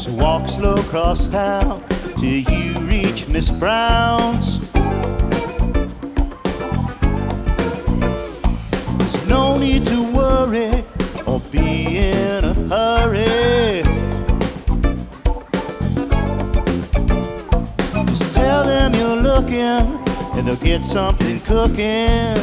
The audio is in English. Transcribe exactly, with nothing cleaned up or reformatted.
So walk slow across town till you reach Miss Brown's. There's no need to worry or be in a hurry. Just tell them you're looking and they'll get something cooking.